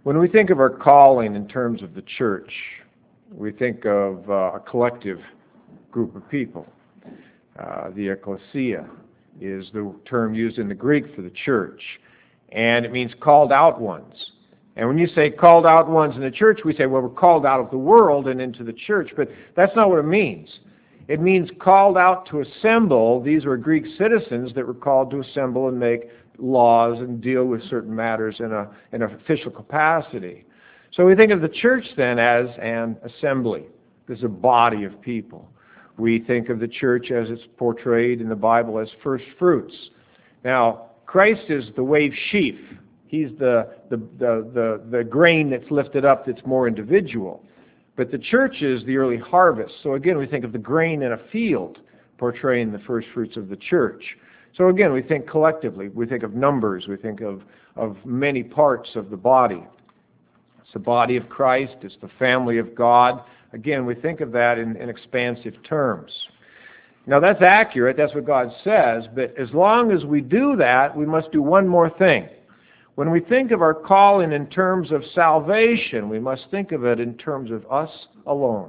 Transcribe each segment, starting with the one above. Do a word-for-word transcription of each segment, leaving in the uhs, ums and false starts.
When we think of our calling in terms of the church, we think of uh, a collective group of people. Uh, the ecclesia is the term used in the Greek for the church, and it means called out ones. And when you say called out ones in the church, we say, well, we're called out of the world and into the church, but that's not what it means. It means called out to assemble. These were Greek citizens that were called to assemble and make laws and deal with certain matters in a in an official capacity. So we think of the church then as an assembly. There's a body of people. We think of the church as it's portrayed in the Bible as first fruits. Now, Christ is the wave sheaf. He's the the the the, the grain that's lifted up that's more individual. But the church is the early harvest. So again, we think of the grain in a field portraying the first fruits of the church. So again, we think collectively. We think of numbers. We think of, of many parts of the body. It's the body of Christ. It's the family of God. Again, we think of that in, in expansive terms. Now that's accurate. That's what God says. But as long as we do that, we must do one more thing. When we think of our calling in terms of salvation, we must think of it in terms of us alone.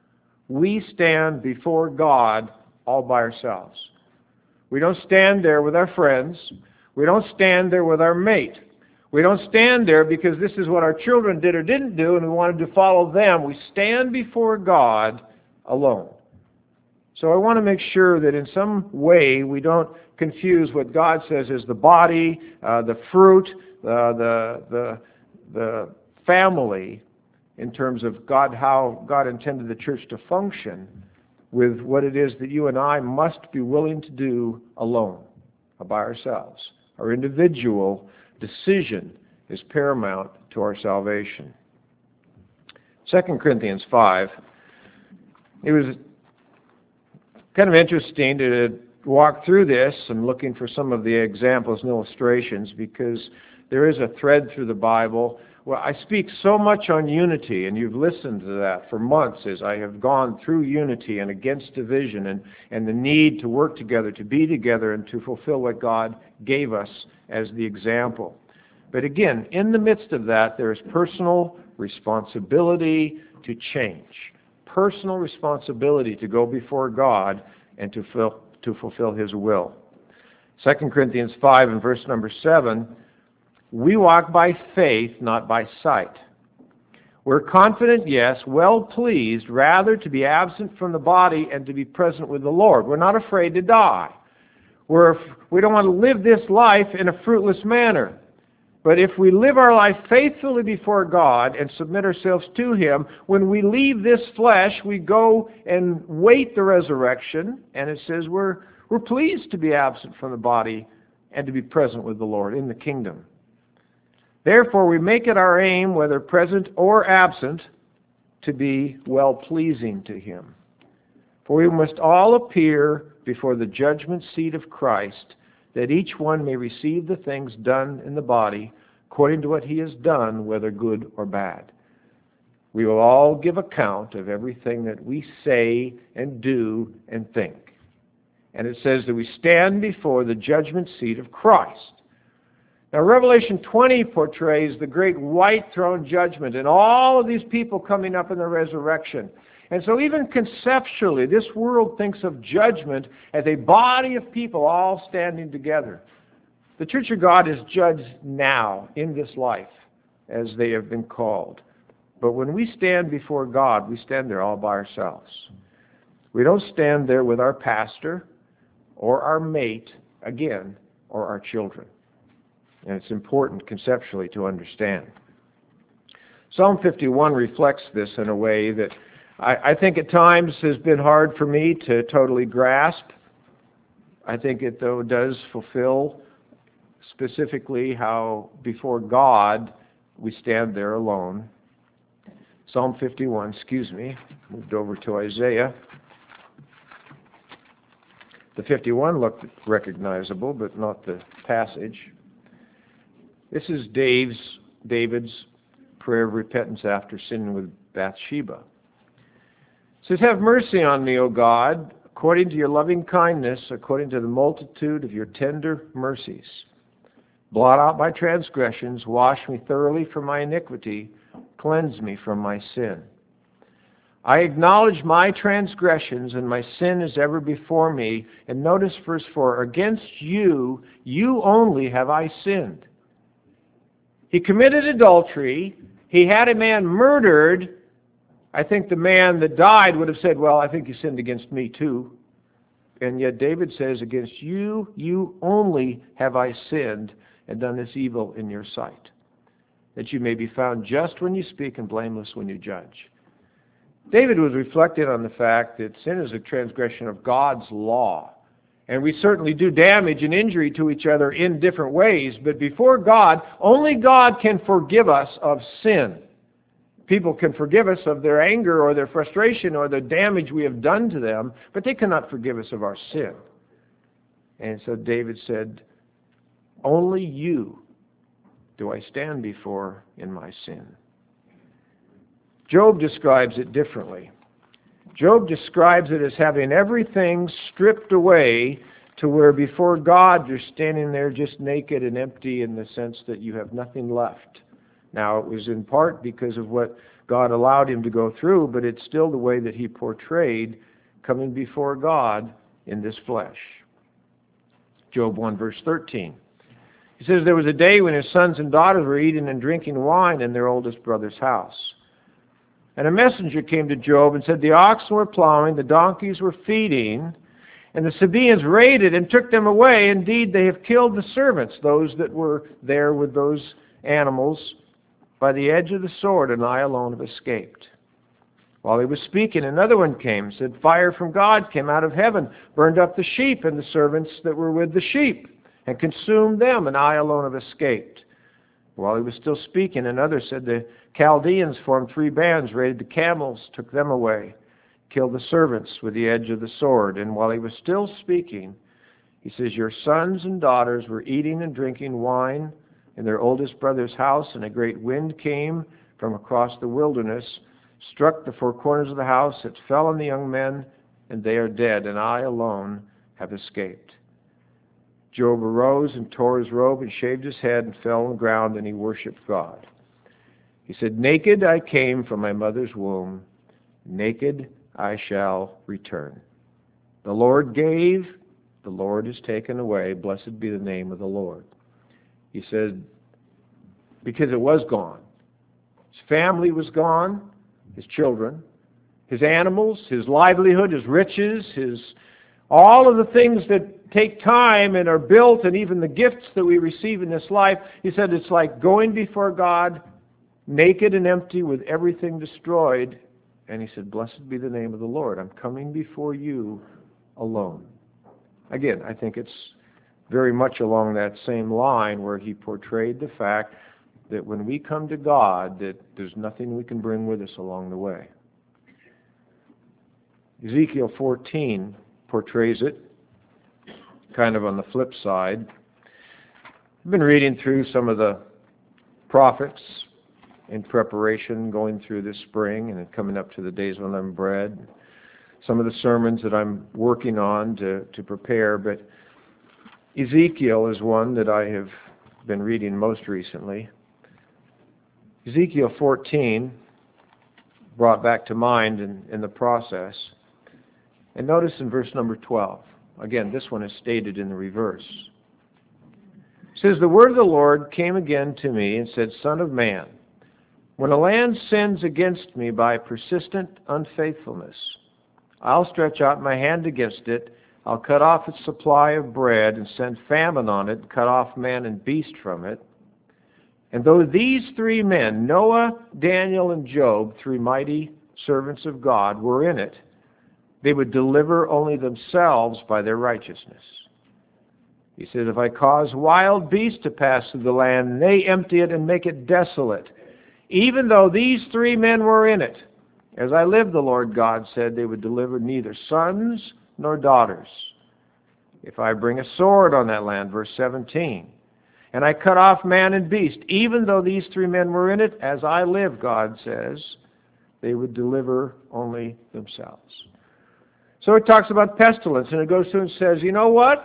We stand before God all by ourselves. We don't stand there with our friends. We don't stand there with our mate. We don't stand there because this is what our children did or didn't do and we wanted to follow them. We stand before God alone. So I want to make sure that in some way we don't confuse what God says is the body, uh, the fruit, uh, the, the, the family, in terms of God, how God intended the church to function, with what it is that you and I must be willing to do alone, by ourselves. Our individual decision is paramount to our salvation. Second Corinthians five, it was kind of interesting to walk through this. I'm looking for some of the examples and illustrations because there is a thread through the Bible. Well, I speak so much on unity, and you've listened to that for months as I have gone through unity and against division and, and the need to work together, to be together, and to fulfill what God gave us as the example. But again, in the midst of that, there is personal responsibility to change. Personal responsibility to go before God and to, fill, to fulfill His will. Second Corinthians five and verse number seven, we walk by faith, not by sight. We're confident, yes, well pleased, rather to be absent from the body and to be present with the Lord. We're not afraid to die. We're, we don't want to live this life in a fruitless manner. But if we live our life faithfully before God and submit ourselves to Him, when we leave this flesh, we go and wait the resurrection, and it says we're, we're pleased to be absent from the body and to be present with the Lord in the kingdom. Therefore, we make it our aim, whether present or absent, to be well-pleasing to Him. For we must all appear before the judgment seat of Christ, that each one may receive the things done in the body according to what he has done, whether good or bad. We will all give account of everything that we say and do and think. And it says that we stand before the judgment seat of Christ. Now, Revelation twenty portrays the great white throne judgment and all of these people coming up in the resurrection. And so even conceptually, this world thinks of judgment as a body of people all standing together. The Church of God is judged now in this life as they have been called. But when we stand before God, we stand there all by ourselves. We don't stand there with our pastor or our mate, again, or our children. And it's important conceptually to understand. Psalm fifty-one reflects this in a way that I, I think at times has been hard for me to totally grasp. I think it, though, does fulfill specifically how before God we stand there alone. Psalm fifty-one, excuse me, moved over to Isaiah. The fifty-one looked recognizable, but not the passage. This is Dave's, David's prayer of repentance after sinning with Bathsheba. It says, have mercy on me, O God, according to your loving kindness, according to the multitude of your tender mercies. Blot out my transgressions, wash me thoroughly from my iniquity, cleanse me from my sin. I acknowledge my transgressions, and my sin is ever before me. And notice verse four, against you, you only have I sinned. He committed adultery. He had a man murdered. I think the man that died would have said, well, I think you sinned against me too. And yet David says, against you, you only have I sinned and done this evil in your sight, that you may be found just when you speak and blameless when you judge. David was reflecting on the fact that sin is a transgression of God's law. And we certainly do damage and injury to each other in different ways, but before God, only God can forgive us of sin. People can forgive us of their anger or their frustration or the damage we have done to them, but they cannot forgive us of our sin. And so David said, only you do I stand before in my sin. Job describes it differently. Job describes it as having everything stripped away to where before God you're standing there just naked and empty in the sense that you have nothing left. Now, it was in part because of what God allowed him to go through, but it's still the way that he portrayed coming before God in this flesh. Job one, verse thirteen. He says, there was a day when his sons and daughters were eating and drinking wine in their oldest brother's house. And a messenger came to Job and said, the oxen were plowing, the donkeys were feeding, and the Sabaeans raided and took them away. Indeed, they have killed the servants, those that were there with those animals, by the edge of the sword, and I alone have escaped. While he was speaking, another one came, said, fire from God came out of heaven, burned up the sheep and the servants that were with the sheep, and consumed them, and I alone have escaped. While he was still speaking, another said, the Chaldeans formed three bands, raided the camels, took them away, killed the servants with the edge of the sword. And while he was still speaking, he says, your sons and daughters were eating and drinking wine in their oldest brother's house, and a great wind came from across the wilderness, struck the four corners of the house, it fell on the young men, and they are dead, and I alone have escaped. Job arose and tore his robe and shaved his head and fell on the ground, and he worshipped God. He said, naked I came from my mother's womb, naked I shall return. The Lord gave, the Lord has taken away, blessed be the name of the Lord. He said, because it was gone. His family was gone, his children, his animals, his livelihood, his riches, his all of the things that take time and are built, and even the gifts that we receive in this life. He said it's like going before God naked and empty with everything destroyed. And he said, blessed be the name of the Lord. I'm coming before you alone. Again, I think it's very much along that same line where he portrayed the fact that when we come to God, that there's nothing we can bring with us along the way. Ezekiel fourteen portrays it kind of on the flip side. I've been reading through some of the prophets in preparation, going through this spring and coming up to the days of unleavened bread. Some of the sermons that I'm working on to, to prepare, but Ezekiel is one that I have been reading most recently. Ezekiel fourteen brought back to mind in, in the process. And notice in verse number twelve. Again, this one is stated in the reverse. It says, the word of the Lord came again to me and said, Son of man, when a land sins against me by persistent unfaithfulness, I'll stretch out my hand against it. I'll cut off its supply of bread and send famine on it, cut off man and beast from it. And though these three men, Noah, Daniel, and Job, three mighty servants of God, were in it, they would deliver only themselves by their righteousness. He says, if I cause wild beasts to pass through the land, and they empty it and make it desolate, even though these three men were in it, as I live, the Lord God said, they would deliver neither sons nor daughters. If I bring a sword on that land, verse seventeen, and I cut off man and beast, even though these three men were in it, as I live, God says, they would deliver only themselves. So it talks about pestilence, and it goes through and says, you know what?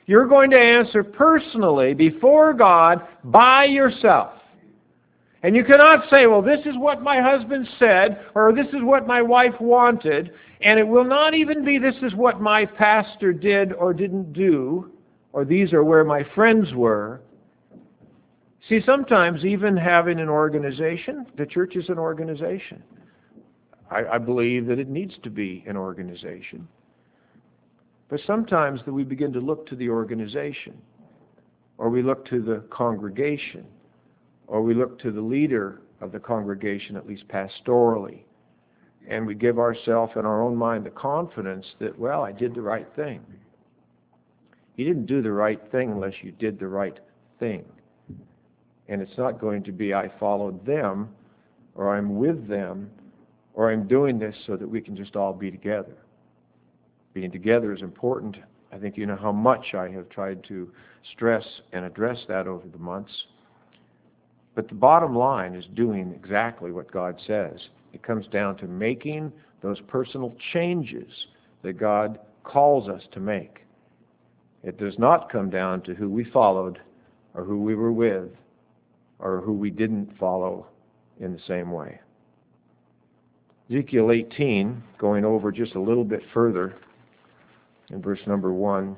You're going to answer personally before God by yourself. And you cannot say, well, this is what my husband said, or this is what my wife wanted, and it will not even be this is what my pastor did or didn't do, or these are where my friends were. See, sometimes even having an organization, the church is an organization. I, I believe that it needs to be an organization. But sometimes that we begin to look to the organization, or we look to the congregation, or we look to the leader of the congregation, at least pastorally, and we give ourselves in our own mind the confidence that, well, I did the right thing. You didn't do the right thing unless you did the right thing. And it's not going to be I followed them, or I'm with them, or I'm doing this so that we can just all be together. Being together is important. I think you know how much I have tried to stress and address that over the months. But the bottom line is doing exactly what God says. It comes down to making those personal changes that God calls us to make. It does not come down to who we followed or who we were with or who we didn't follow in the same way. Ezekiel eighteen, going over just a little bit further, in verse number one,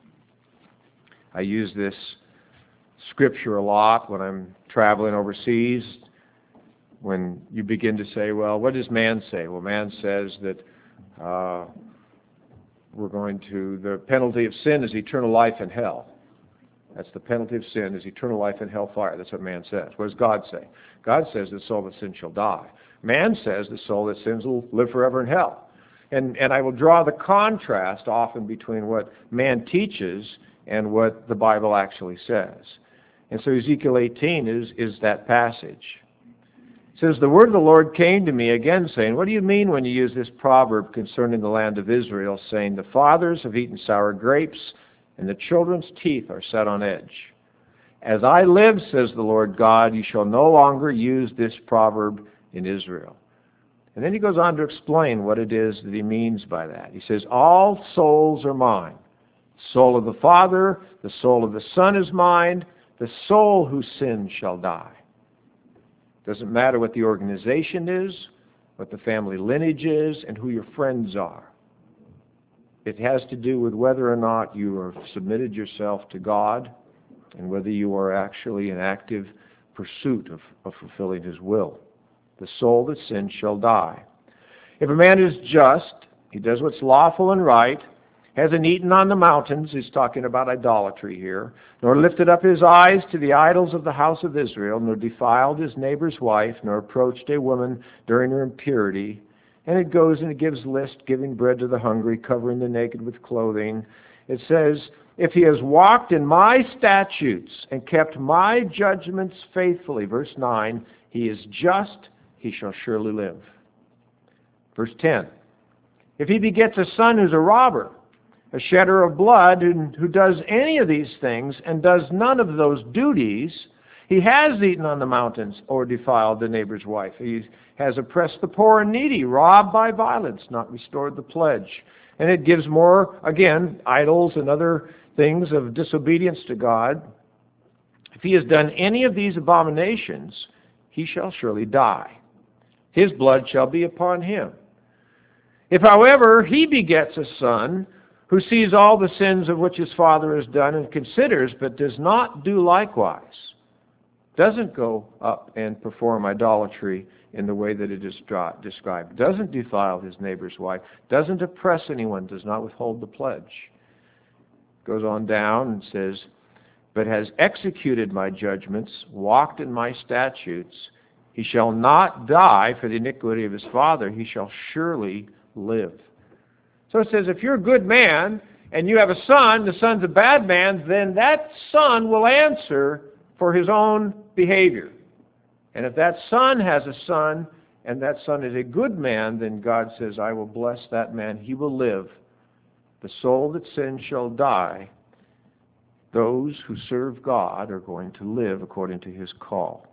I use this scripture a lot when I'm traveling overseas, when you begin to say, well, what does man say? Well, man says that uh, we're going to, the penalty of sin is eternal life in hell. That's the penalty of sin, is eternal life in hellfire. That's what man says. What does God say? God says the soul that sins shall die. Man says the soul that sins will live forever in hell. And, and I will draw the contrast often between what man teaches and what the Bible actually says. And so Ezekiel eighteen is, is that passage. It says, the word of the Lord came to me again, saying, what do you mean when you use this proverb concerning the land of Israel, saying, the fathers have eaten sour grapes, and the children's teeth are set on edge? As I live, says the Lord God, you shall no longer use this proverb in Israel. And then he goes on to explain what it is that he means by that. He says, all souls are mine. The soul of the Father, the soul of the Son is mine. The soul who sins shall die. Doesn't matter what the organization is, what the family lineage is, and who your friends are. It has to do with whether or not you have submitted yourself to God and whether you are actually in active pursuit of, of fulfilling His will. The soul that sins shall die. If a man is just, he does what's lawful and right, hasn't eaten on the mountains, he's talking about idolatry here, nor lifted up his eyes to the idols of the house of Israel, nor defiled his neighbor's wife, nor approached a woman during her impurity. And it goes and it gives list, giving bread to the hungry, covering the naked with clothing. It says, if he has walked in my statutes and kept my judgments faithfully, verse nine, he is just, he shall surely live. Verse ten, if he begets a son who's a robber, a shedder of blood, and who does any of these things and does none of those duties, he has eaten on the mountains or defiled the neighbor's wife. He has oppressed the poor and needy, robbed by violence, not restored the pledge. And it gives more, again, idols and other things of disobedience to God. If he has done any of these abominations, he shall surely die. His blood shall be upon him. If, however, he begets a son who sees all the sins of which his father has done and considers but does not do likewise, doesn't go up and perform idolatry in the way that it is described, doesn't defile his neighbor's wife, doesn't oppress anyone, does not withhold the pledge, goes on down and says, but has executed my judgments, walked in my statutes, he shall not die for the iniquity of his father, he shall surely live. So it says, if you're a good man and you have a son, the son's a bad man, then that son will answer for his own behavior. And if that son has a son and that son is a good man, then God says, I will bless that man, he will live. The soul that sins shall die. Those who serve God are going to live according to His call.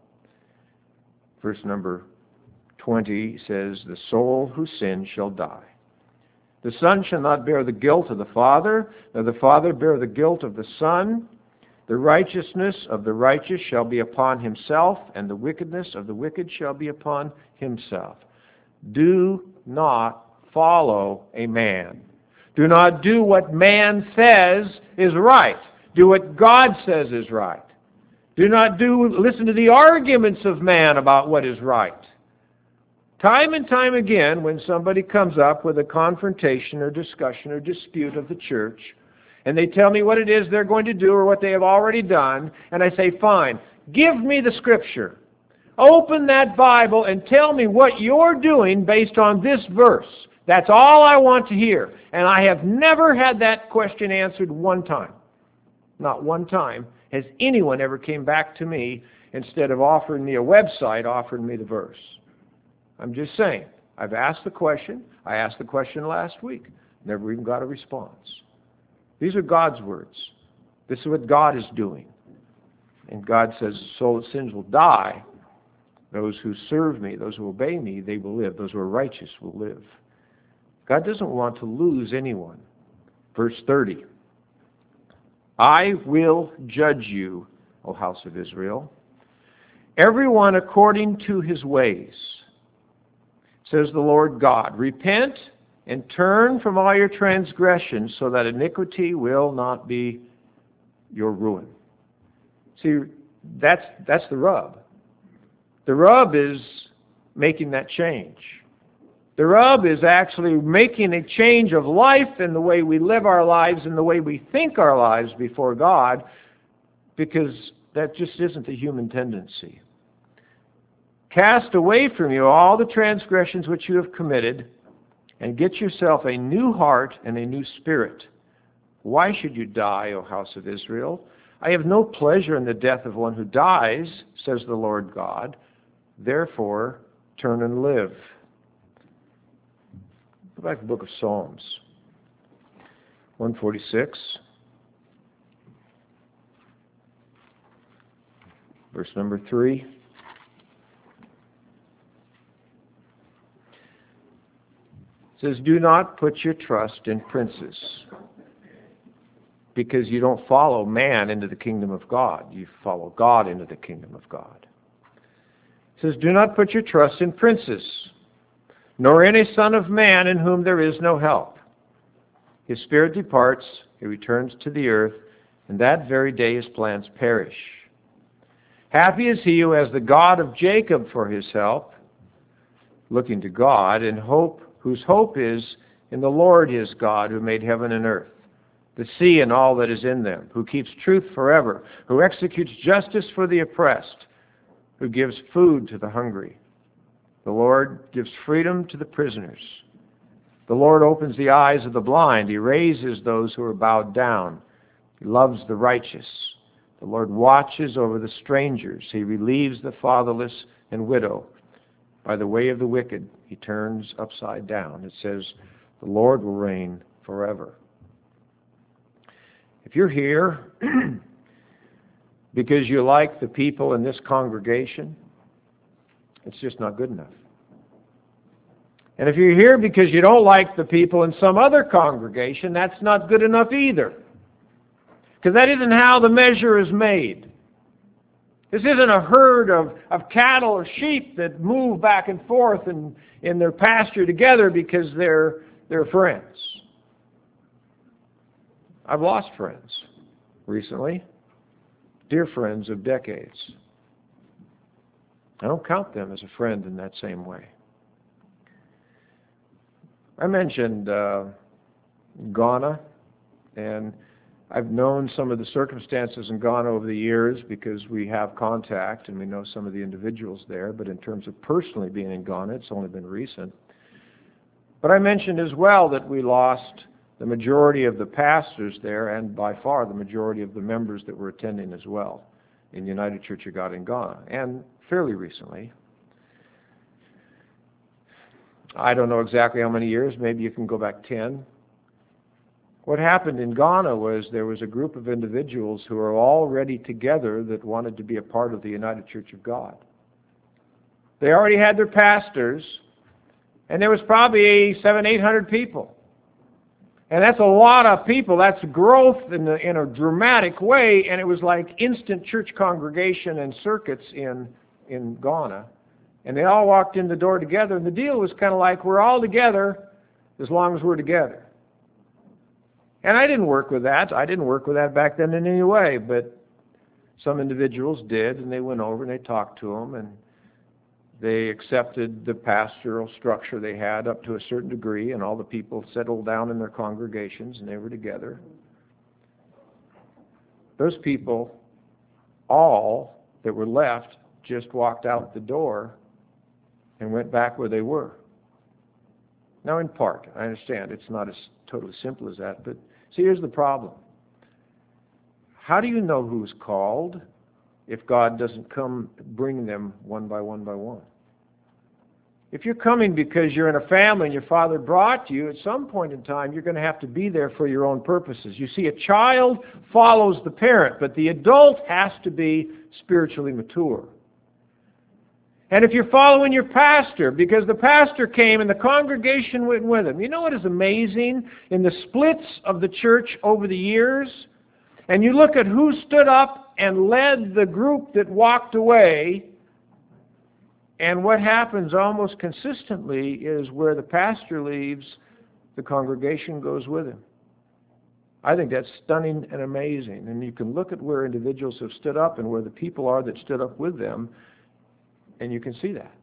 Verse number twenty says, the soul who sins shall die. The Son shall not bear the guilt of the Father, nor the Father bear the guilt of the Son. The righteousness of the righteous shall be upon himself, and the wickedness of the wicked shall be upon himself. Do not follow a man. Do not do what man says is right. Do what God says is right. Do not do listen to the arguments of man about what is right. Time and time again, when somebody comes up with a confrontation or discussion or dispute of the church, and they tell me what it is they're going to do or what they have already done, and I say, fine, give me the Scripture. Open that Bible and tell me what you're doing based on this verse. That's all I want to hear. And I have never had that question answered one time. Not one time has anyone ever came back to me, instead of offering me a website, offering me the verse. I'm just saying, I've asked the question. I asked the question last week. Never even got a response. These are God's words. This is what God is doing. And God says, soul that sins will die. Those who serve me, those who obey me, they will live. Those who are righteous will live. God doesn't want to lose anyone. Verse thirty. I will judge you, O house of Israel, everyone according to his ways, says the Lord God. Repent and turn from all your transgressions, so that iniquity will not be your ruin. See, that's, that's the rub. The rub is making that change. The rub is actually making a change of life in the way we live our lives and the way we think our lives before God, because that just isn't the human tendency. Cast away from you all the transgressions which you have committed, and get yourself a new heart and a new spirit. Why should you die, O house of Israel? I have no pleasure in the death of one who dies, says the Lord God. Therefore, turn and live. Go back to the book of Psalms, one forty-six, verse number three. It says, do not put your trust in princes, because you don't follow man into the kingdom of God. You follow God into the kingdom of God. It says, do not put your trust in princes, nor in a son of man in whom there is no help. His spirit departs, he returns to the earth, and that very day his plans perish. Happy is he who has the God of Jacob for his help, looking to God, and hope, whose hope is in the Lord his God, who made heaven and earth, the sea and all that is in them, who keeps truth forever, who executes justice for the oppressed, who gives food to the hungry. The Lord gives freedom to the prisoners. The Lord opens the eyes of the blind. He raises those who are bowed down. He loves the righteous. The Lord watches over the strangers. He relieves the fatherless and widow. By the way of the wicked, he turns upside down. It says, the Lord will reign forever. If you're here because you like the people in this congregation, it's just not good enough. And if you're here because you don't like the people in some other congregation, that's not good enough either. Because that isn't how the measure is made. This isn't a herd of, of cattle or sheep that move back and forth in, in their pasture together because they're, they're friends. I've lost friends recently, dear friends of decades. I don't count them as a friend in that same way. I mentioned uh, Ghana, and I've known some of the circumstances in Ghana over the years because we have contact and we know some of the individuals there, but in terms of personally being in Ghana, it's only been recent. But I mentioned as well that we lost the majority of the pastors there, and by far the majority of the members that were attending as well in the United Church of God in Ghana, and fairly recently. I don't know exactly how many years, maybe you can go back ten. What happened in Ghana was there was a group of individuals who were already together that wanted to be a part of the United Church of God. They already had their pastors, and there was probably seven, eight hundred people And that's a lot of people. That's growth in, the, in a dramatic way. And it was like instant church congregation and circuits in, in Ghana. And they all walked in the door together. And the deal was kind of like, we're all together as long as we're together. And I didn't work with that. I didn't work with that back then in any way. But some individuals did. And they went over and they talked to them. And they accepted the pastoral structure they had up to a certain degree, and all the people settled down in their congregations, and they were together. Those people, all that were left, just walked out the door and went back where they were. Now, in part, I understand it's not as totally simple as that, but see, here's the problem. How do you know who's called if God doesn't come bring them one by one by one? If you're coming because you're in a family and your father brought you, at some point in time you're going to have to be there for your own purposes. You see, a child follows the parent, but the adult has to be spiritually mature. And if you're following your pastor because the pastor came and the congregation went with him, you know what is amazing? In the splits of the church over the years, and you look at who stood up and led the group that walked away, and what happens almost consistently is where the pastor leaves, the congregation goes with him. I think that's stunning and amazing. And you can look at where individuals have stood up and where the people are that stood up with them, and you can see that.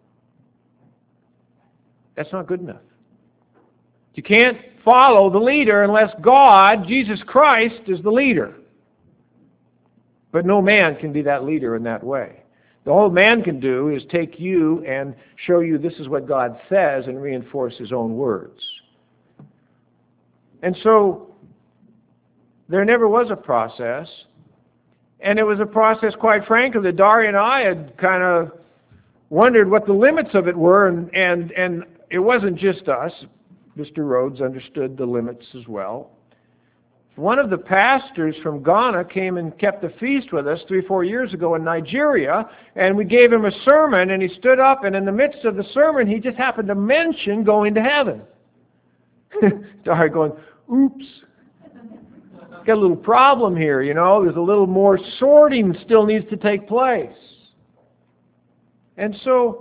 That's not good enough. You can't follow the leader unless God, Jesus Christ, is the leader. But no man can be that leader in that way. The whole man can do is take you and show you this is what God says and reinforce his own words. And so there never was a process. And it was a process, quite frankly, that Daria and I had kind of wondered what the limits of it were. And, and, and it wasn't just us. Mister Rhodes understood the limits as well. One of the pastors from Ghana came and kept a feast with us three, four years ago in Nigeria, and we gave him a sermon, and he stood up, and in the midst of the sermon, he just happened to mention going to heaven. Sorry, going, oops. Got a little problem here, you know. There's a little more sorting still needs to take place. And so,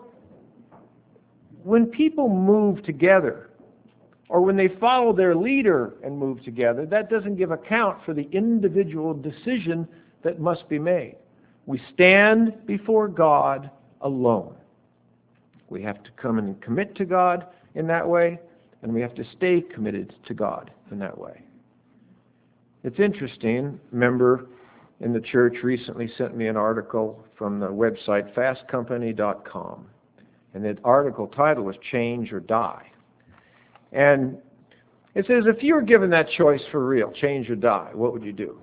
when people move together, or when they follow their leader and move together, that doesn't give account for the individual decision that must be made. We stand before God alone. We have to come and commit to God in that way, and we have to stay committed to God in that way. It's interesting, a member in the church recently sent me an article from the website fast company dot com, and the article title was Change or Die. And it says, if you were given that choice for real, change or die, what would you do?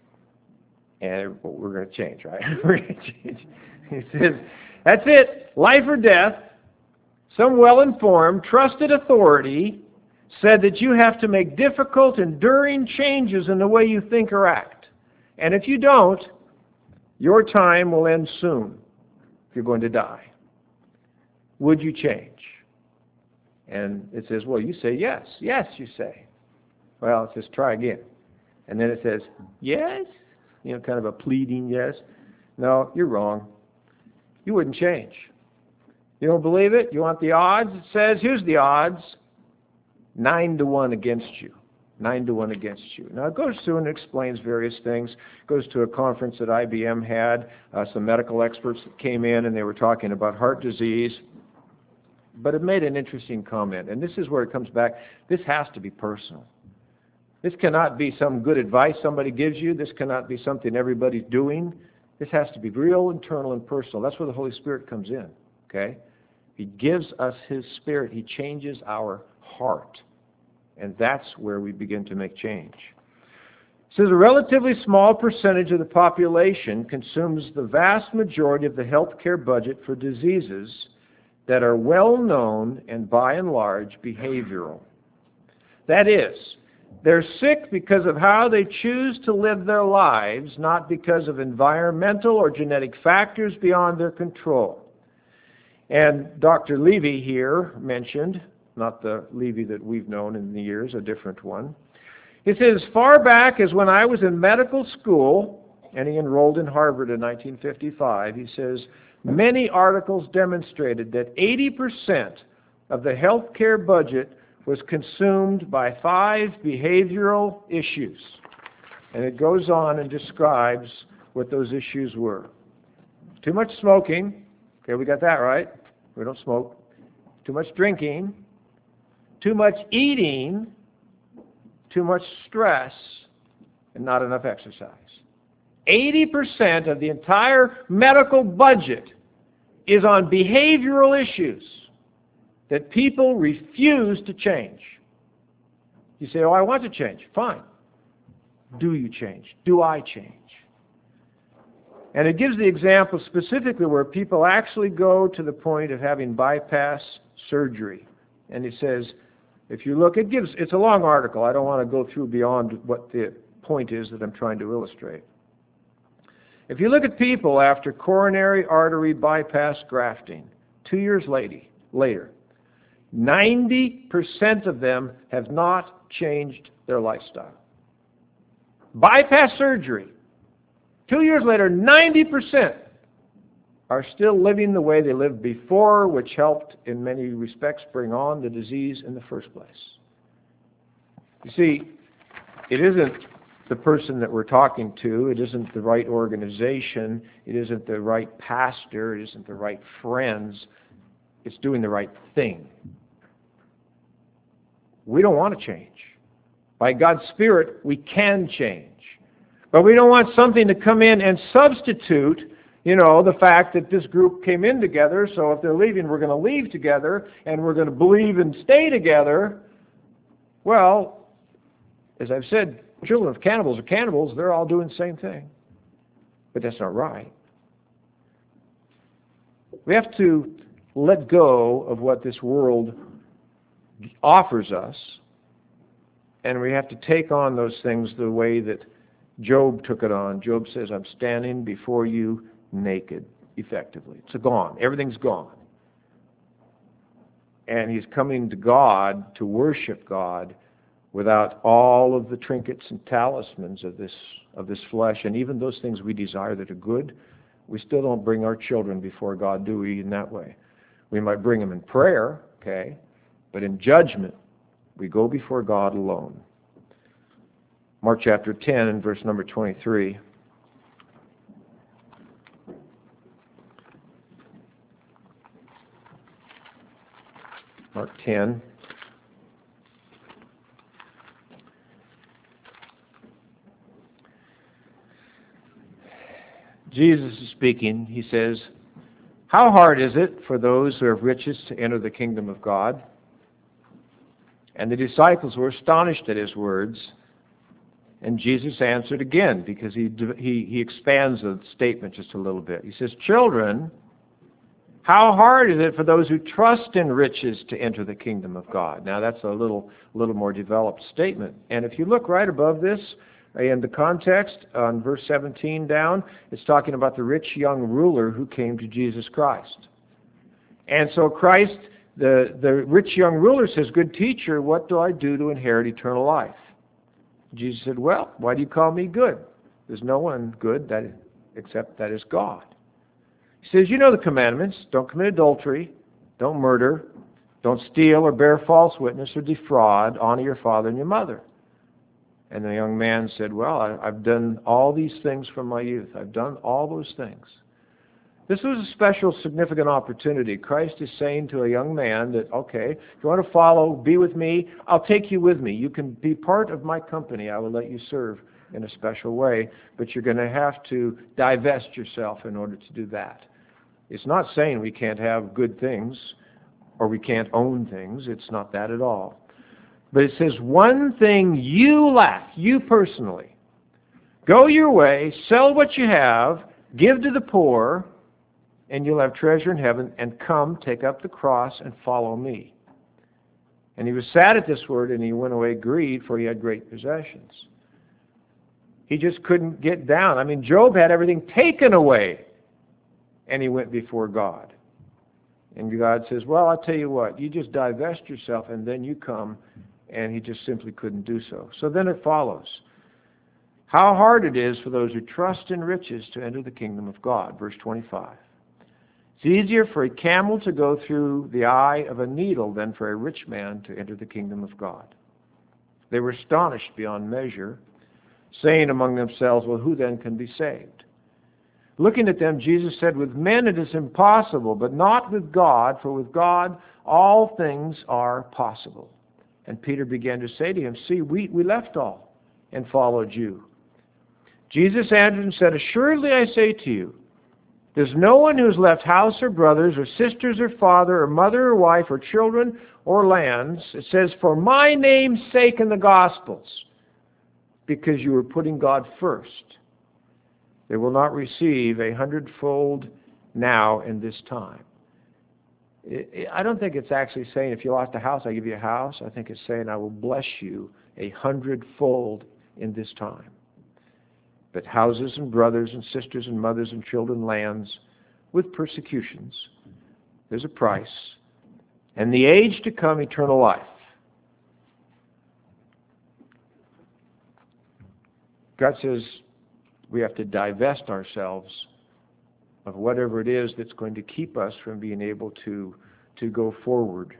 And well, we're going to change, right? We're going to change. It says, that's it, life or death. Some well-informed, trusted authority said that you have to make difficult, enduring changes in the way you think or act. And if you don't, your time will end soon if you're going to die. Would you change? And it says, well, you say yes. Yes, you say. Well, it says, try again. And then it says, yes? You know, kind of a pleading yes. No, you're wrong. You wouldn't change. You don't believe it? You want the odds? It says, here's the odds. Nine to one against you. Nine to one against you. Now, it goes through and explains various things. It goes to a conference that I B M had. Uh, some medical experts that came in, and they were talking about heart disease. But it made an interesting comment, and this is where it comes back. This has to be personal. This cannot be some good advice somebody gives you. This cannot be something everybody's doing. This has to be real, internal, and personal. That's where the Holy Spirit comes in, okay? He gives us His Spirit. He changes our heart, and that's where we begin to make change. It says a relatively small percentage of the population consumes the vast majority of the healthcare budget for diseases that are well known and by and large behavioral. That is, they're sick because of how they choose to live their lives, not because of environmental or genetic factors beyond their control. And Doctor Levy here mentioned, not the Levy that we've known in the years, a different one, He says, as far back as when I was in medical school, and he enrolled in Harvard in nineteen fifty-five, he says, many articles demonstrated that eighty percent of the healthcare budget was consumed by five behavioral issues. And it goes on and describes what those issues were. Too much smoking. Okay, we got that right. We don't smoke. Too much drinking. Too much eating. Too much stress. And not enough exercise. eighty percent of the entire medical budget is on behavioral issues that people refuse to change. You say, oh, I want to change. Fine. Do you change? Do I change? And it gives the example specifically where people actually go to the point of having bypass surgery. And it says, if you look, it gives, it's a long article. I don't want to go through beyond what the point is that I'm trying to illustrate. If you look at people after coronary artery bypass grafting, two years later, ninety percent of them have not changed their lifestyle. Bypass surgery. Two years later, ninety percent are still living the way they lived before, which helped in many respects bring on the disease in the first place. You see, it isn't the person that we're talking to, it isn't the right organization, it isn't the right pastor, it isn't the right friends, it's doing the right thing. We don't want to change. By God's Spirit, we can change. But we don't want something to come in and substitute, you know, the fact that this group came in together, so if they're leaving, we're going to leave together, and we're going to believe and stay together. Well, as I've said, children of cannibals are cannibals. They're all doing the same thing. But that's not right. We have to let go of what this world offers us, and we have to take on those things the way that Job took it on. Job says, I'm standing before you naked, effectively. It's gone. Everything's gone. And he's coming to God to worship God without all of the trinkets and talismans of this of this flesh, and even those things we desire that are good. We still don't bring our children before God, do we, in that way? We might bring them in prayer, okay, but in judgment, we go before God alone. Mark chapter ten and verse number twenty-three. Mark ten. Jesus is speaking. He says, how hard is it for those who have riches to enter the kingdom of God? And the disciples were astonished at his words. And Jesus answered again, because he, he, he expands the statement just a little bit. He says, children, how hard is it for those who trust in riches to enter the kingdom of God? Now that's a little, little more developed statement. And if you look right above this, in the context, on verse seventeen down, it's talking about the rich young ruler who came to Jesus Christ. And so Christ, the, the rich young ruler says, good teacher, what do I do to inherit eternal life? Jesus said, well, why do you call me good? There's no one good that except that is God. He says, you know the commandments. Don't commit adultery. Don't murder. Don't steal or bear false witness or defraud. Honor your father and your mother. And the young man said, well, I, I've done all these things from my youth. I've done all those things. This was a special, significant opportunity. Christ is saying to a young man that, okay, if you want to follow, be with me, I'll take you with me. You can be part of my company. I will let you serve in a special way, but you're going to have to divest yourself in order to do that. It's not saying we can't have good things or we can't own things. It's not that at all. But it says, one thing you lack, you personally. Go your way, sell what you have, give to the poor, and you'll have treasure in heaven, and come, take up the cross, and follow me. And he was sad at this word, and he went away grieved, for he had great possessions. He just couldn't get down. I mean, Job had everything taken away, and he went before God. And God says, well, I'll tell you what, you just divest yourself, and then you come, and he just simply couldn't do so. So then it follows how hard it is for those who trust in riches to enter the kingdom of God. Verse twenty-five. It's easier for a camel to go through the eye of a needle than for a rich man to enter the kingdom of God. They were astonished beyond measure, saying among themselves, well, who then can be saved? Looking at them, Jesus said, with men it is impossible, but not with God, for with God all things are possible. And Peter began to say to him, see, we, we left all and followed you. Jesus answered and said, assuredly I say to you, there's no one who has left house or brothers or sisters or father or mother or wife or children or lands, it says, for my name's sake in the Gospels, because you were putting God first, they will not receive a hundredfold now in this time. I don't think it's actually saying, if you lost a house, I give you a house. I think it's saying, I will bless you a hundredfold in this time. But houses and brothers and sisters and mothers and children, lands, with persecutions, there's a price, and the age to come, eternal life. God says we have to divest ourselves of whatever it is that's going to keep us from being able to, to go forward.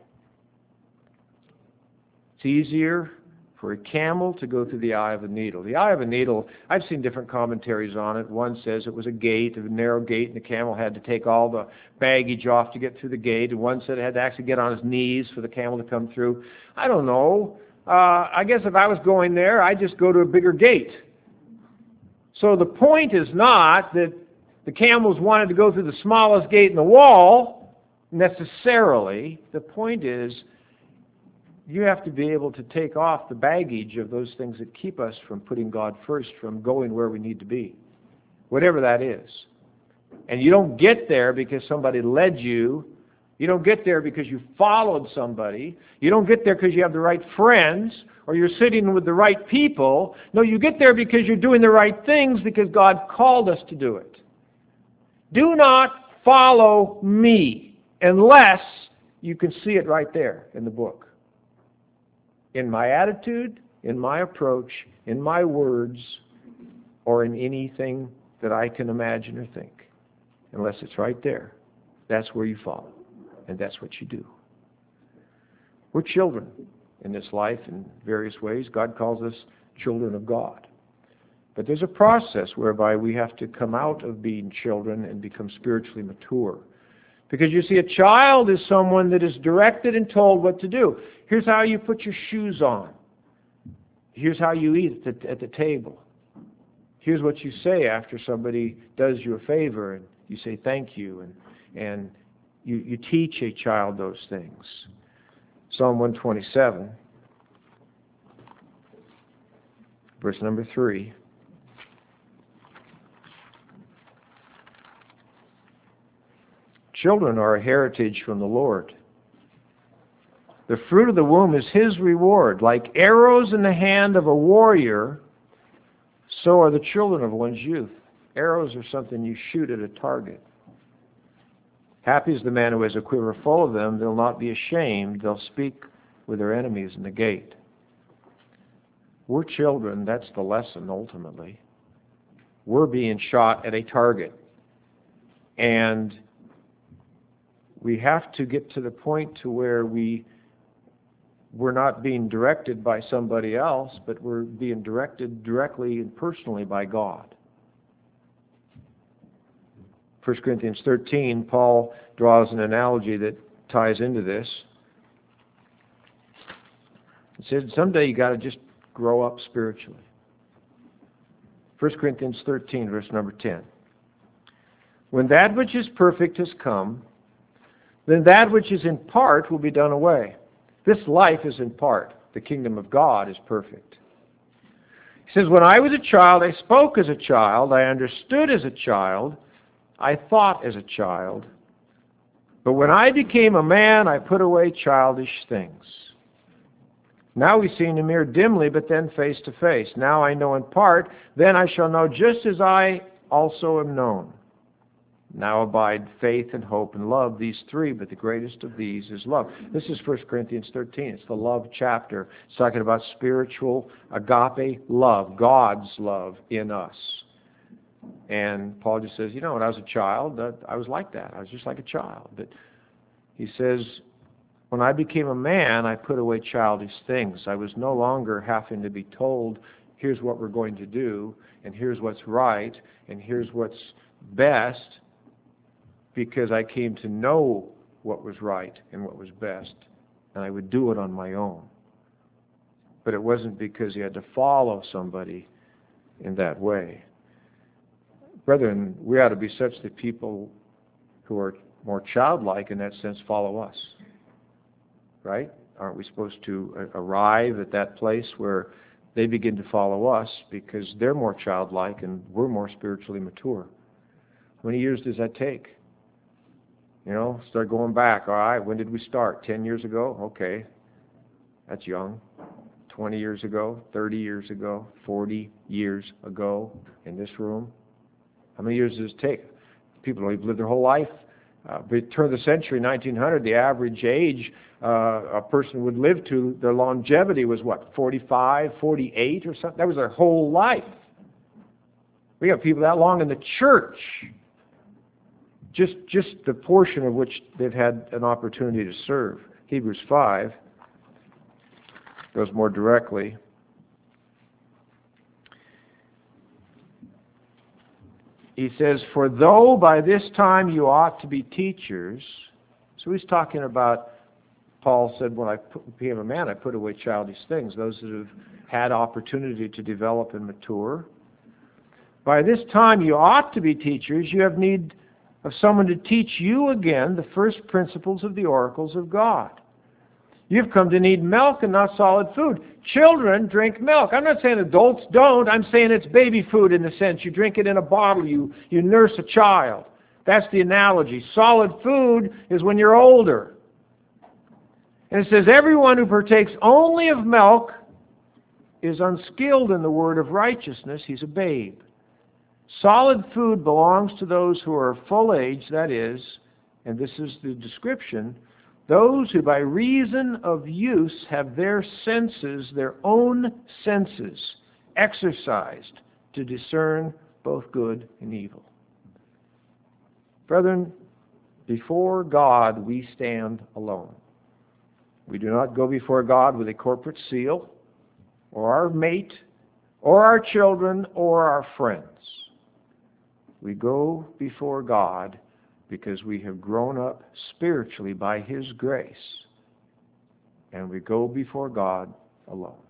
It's easier for a camel to go through the eye of a needle. The eye of a needle, I've seen different commentaries on it. One says it was a gate, a narrow gate, and the camel had to take all the baggage off to get through the gate. And one said it had to actually get on his knees for the camel to come through. I don't know. Uh, I guess if I was going there, I'd just go to a bigger gate. So the point is not that the camels wanted to go through the smallest gate in the wall, necessarily. The point is, you have to be able to take off the baggage of those things that keep us from putting God first, from going where we need to be, whatever that is. And you don't get there because somebody led you. You don't get there because you followed somebody. You don't get there because you have the right friends or you're sitting with the right people. No, you get there because you're doing the right things because God called us to do it. Do not follow me unless you can see it right there in the book. In my attitude, in my approach, in my words, or in anything that I can imagine or think. Unless it's right there. That's where you follow. And that's what you do. We're children in this life in various ways. God calls us children of God. But there's a process whereby we have to come out of being children and become spiritually mature. Because you see, a child is someone that is directed and told what to do. Here's how you put your shoes on. Here's how you eat at the, at the table. Here's what you say after somebody does you a favor, and you say thank you, and, and you, you teach a child those things. Psalm one twenty-seven, verse number three. Children are a heritage from the Lord. The fruit of the womb is His reward. Like arrows in the hand of a warrior, so are the children of one's youth. Arrows are something you shoot at a target. Happy is the man who has a quiver full of them. They'll not be ashamed. They'll speak with their enemies in the gate. We're children. That's the lesson, ultimately. We're being shot at a target. And we have to get to the point to where we, we're not being directed by somebody else, but we're being directed directly and personally by God. First Corinthians thirteen, Paul draws an analogy that ties into this. He says, someday you got to just grow up spiritually. First Corinthians thirteen, verse number ten. When that which is perfect has come, then that which is in part will be done away. This life is in part. The kingdom of God is perfect. He says, when I was a child, I spoke as a child, I understood as a child, I thought as a child. But when I became a man, I put away childish things. Now we see in a mirror dimly, but then face to face. Now I know in part, then I shall know just as I also am known. Now abide faith and hope and love, these three, but the greatest of these is love. This is First Corinthians thirteen. It's the love chapter. It's talking about spiritual agape love, God's love in us. And Paul just says, you know, when I was a child, uh, I was like that. I was just like a child. But he says, when I became a man, I put away childish things. I was no longer having to be told, here's what we're going to do, and here's what's right, and here's what's best, because I came to know what was right and what was best, and I would do it on my own. But it wasn't because you had to follow somebody in that way. Brethren, we ought to be such that people who are more childlike in that sense follow us. Right? Aren't we supposed to arrive at that place where they begin to follow us because they're more childlike and we're more spiritually mature? How many years does that take? You know, start going back. All right, when did we start? Ten years ago? Okay, that's young. Twenty years ago? Thirty years ago? Forty years ago in this room? How many years does it take? People who've lived their whole life. Uh, by the turn of the century, nineteen hundred, the average age uh, a person would live to, their longevity was what, forty-five, forty-eight or something? That was their whole life. We have people that long in the church. Just, just the portion of which they've had an opportunity to serve. Hebrews five goes more directly. He says, for though by this time you ought to be teachers. So he's talking about, Paul said, when I became a man, I put away childish things. Those that have had opportunity to develop and mature. By this time you ought to be teachers. You have need of someone to teach you again the first principles of the oracles of God. You've come to need milk and not solid food. Children drink milk. I'm not saying adults don't. I'm saying it's baby food in the sense you drink it in a bottle. You, you nurse a child. That's the analogy. Solid food is when you're older. And it says, everyone who partakes only of milk is unskilled in the word of righteousness. He's a babe. Solid food belongs to those who are full age, that is, and this is the description, those who by reason of use have their senses, their own senses, exercised to discern both good and evil. Brethren, before God we stand alone. We do not go before God with a corporate seal, or our mate, or our children, or our friends. We go before God because we have grown up spiritually by His grace. And we go before God alone.